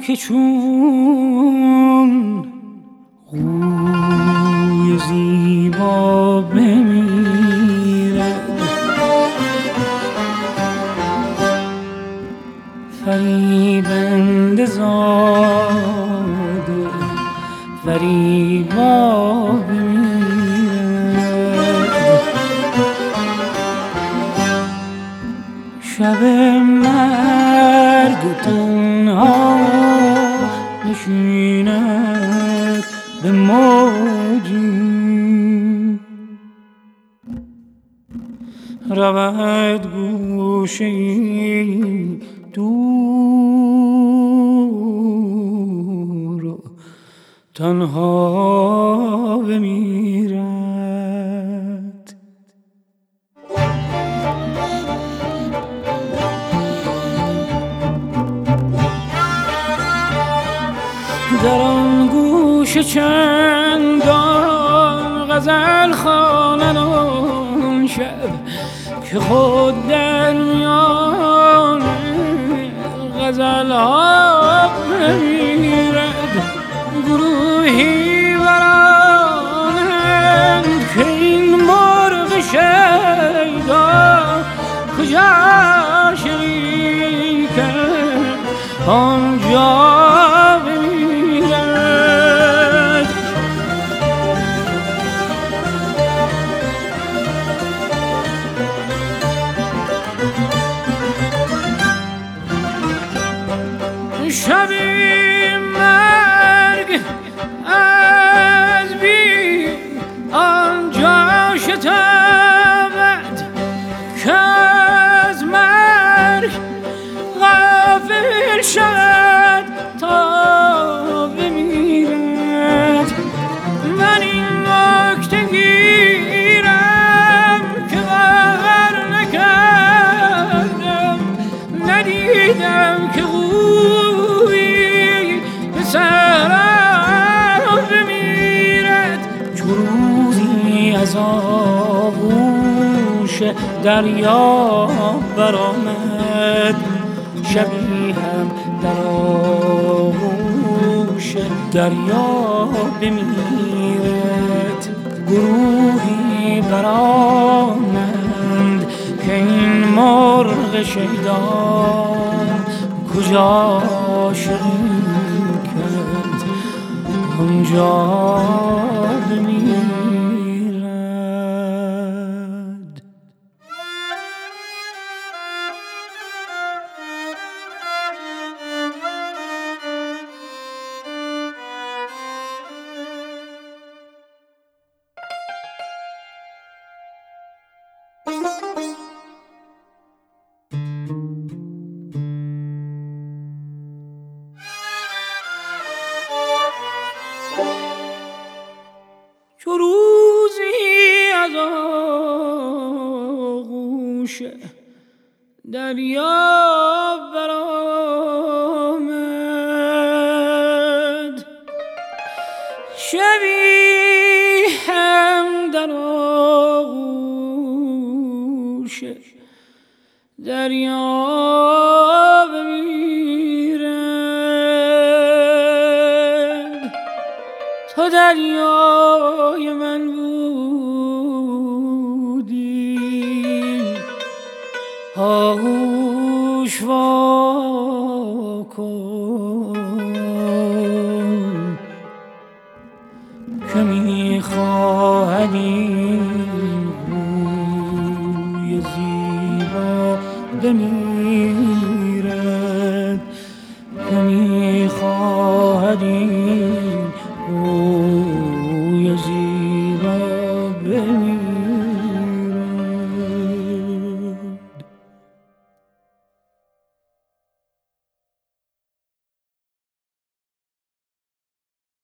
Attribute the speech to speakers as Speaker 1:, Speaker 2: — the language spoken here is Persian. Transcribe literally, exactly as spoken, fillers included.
Speaker 1: که چون قوی زیبا بمیرد، فریبنده زاد و فریبا بمیرد. شب مرگ تنها نشیند به موجی، رود گوشه‌ای دور و تنها بمیرد. در آن گوش چندان غزل خوانند آن شب که خود در میان غزل ها بمیرد. گروهی برانند که این مرغ شیدا کجا شریکند آنجا بمیرد. شبی مرگ از بی آنجا شتابد که از مرگ غافل شد تا بمیرد. من این نکته گیرم که باور نکردم، ندیدم که قوی به صحرا بمیرد. چو روزی از آغوش دریا برآمد، شبی هم در آغوش دریا بمیرد. گروهی برآمد که این مرغ شیدا کجا شریکند آنجا بمیرد. چو روزی از آغوش دریا برآمد، شبی هم در آغوش دریا بمیرد. تو دریای من بودی، آغوش وا کن که می‌خواهد این روی زیبا بمیرد، که می‌خواهد این